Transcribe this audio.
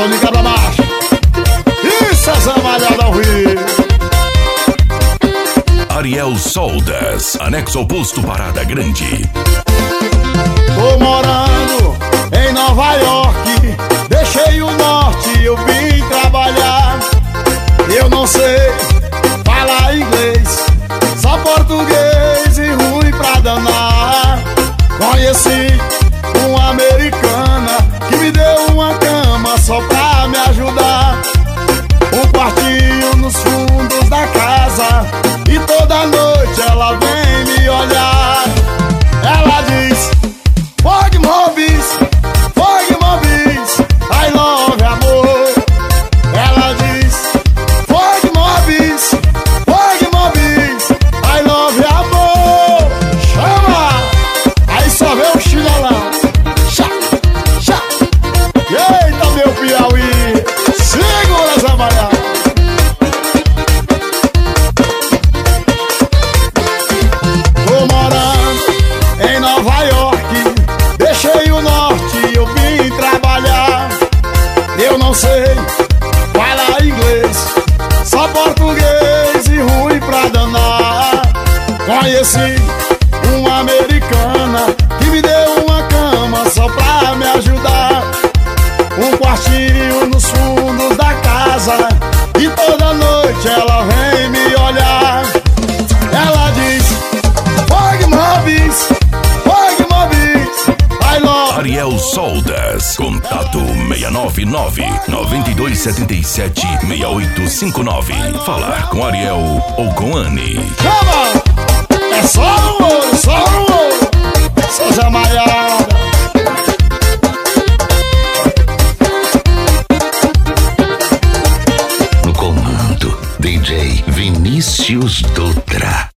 Coração de cabra macho. Isso é Zé Malhada ao vivo. Ariel Soldas, anexo ao posto Parada Grande. Tô morando em Nova York, deixei o norte, eu vim trabalhar. Eu não sei falar inglês, só português e ruim pra danar. Conheci uma americana que me deu uma cama só pra me ajudar. Um quartinho nos fundos da casa e toda noite ela vem me olhar. Ela diz: Fog Mobis, I love amor. Ela diz: Fog Mobis, I love amor. Chama! Aí só vê o chinelão. Chá, chá. Eita, meu Piauí, segura essa malhada. Tô morando em Nova York, deixei o norte, eu vim trabalhar. Eu não sei falar inglês, só português e ruim pra danar. Conheci uma americana que me deu uma cama só pra me ajudar. Um quartinho nos fundos da casa e toda noite ela vem me olhar. Ela diz: Fog Mobis, I love. Ariel Soldas, contato 699-9277-6859. Falar com Ariel ou com Anne. Chama! É só um ouro, só um ouro. Sou Zé Malhada. No comando, DJ Vinícius Dutra.